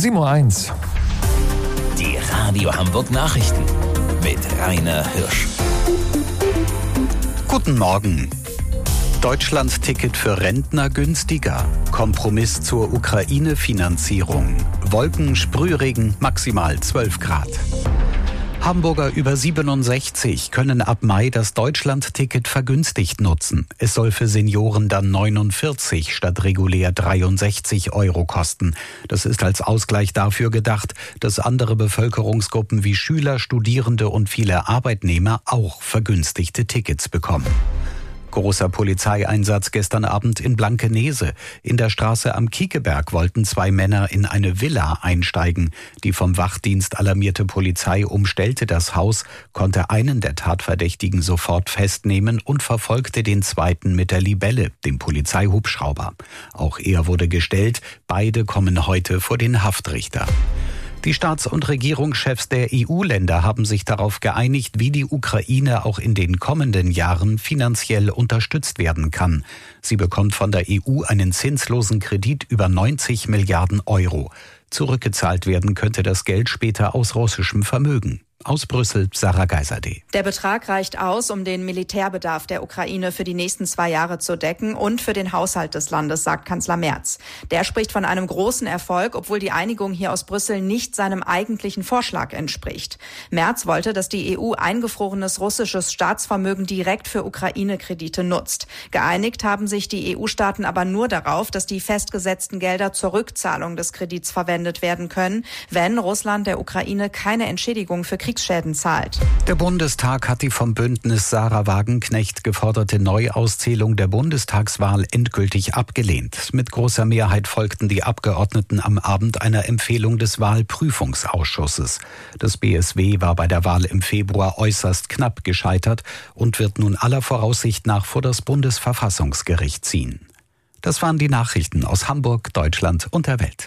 7:01 Uhr. Die Radio Hamburg Nachrichten mit Rainer Hirsch. Guten Morgen. Deutschland-Ticket für Rentner günstiger. Kompromiss zur Ukraine-Finanzierung. Wolken, Sprühregen, maximal 12 Grad. Hamburger über 67 können ab Mai das Deutschland-Ticket vergünstigt nutzen. Es soll für Senioren dann 49 statt regulär 63 € kosten. Das ist als Ausgleich dafür gedacht, dass andere Bevölkerungsgruppen wie Schüler, Studierende und viele Arbeitnehmer auch vergünstigte Tickets bekommen. Großer Polizeieinsatz gestern Abend in Blankenese. In der Straße am Kiekeberg wollten 2 Männer in eine Villa einsteigen. Die vom Wachdienst alarmierte Polizei umstellte das Haus, konnte einen der Tatverdächtigen sofort festnehmen und verfolgte den zweiten mit der Libelle, dem Polizeihubschrauber. Auch er wurde gestellt. Beide kommen heute vor den Haftrichter. Die Staats- und Regierungschefs der EU-Länder haben sich darauf geeinigt, wie die Ukraine auch in den kommenden Jahren finanziell unterstützt werden kann. Sie bekommt von der EU einen zinslosen Kredit über 90 Milliarden €. Zurückgezahlt werden könnte das Geld später aus russischem Vermögen. Aus Brüssel, Sarah Geiserde. Der Betrag reicht aus, um den Militärbedarf der Ukraine für die nächsten 2 Jahre zu decken und für den Haushalt des Landes, sagt Kanzler Merz. Der spricht von einem großen Erfolg, obwohl die Einigung hier aus Brüssel nicht seinem eigentlichen Vorschlag entspricht. Merz wollte, dass die EU eingefrorenes russisches Staatsvermögen direkt für Ukraine-Kredite nutzt. Geeinigt haben sich die EU-Staaten aber nur darauf, dass die festgesetzten Gelder zur Rückzahlung des Kredits verwendet werden können, wenn Russland der Ukraine keine Entschädigung für Kriegsschäden zahlt. Der Bundestag hat die vom Bündnis Sarah Wagenknecht geforderte Neuauszählung der Bundestagswahl endgültig abgelehnt. Mit großer Mehrheit folgten die Abgeordneten am Abend einer Empfehlung des Wahlprüfungsausschusses. Das BSW war bei der Wahl im Februar äußerst knapp gescheitert und wird nun aller Voraussicht nach vor das Bundesverfassungsgericht ziehen. Das waren die Nachrichten aus Hamburg, Deutschland und der Welt.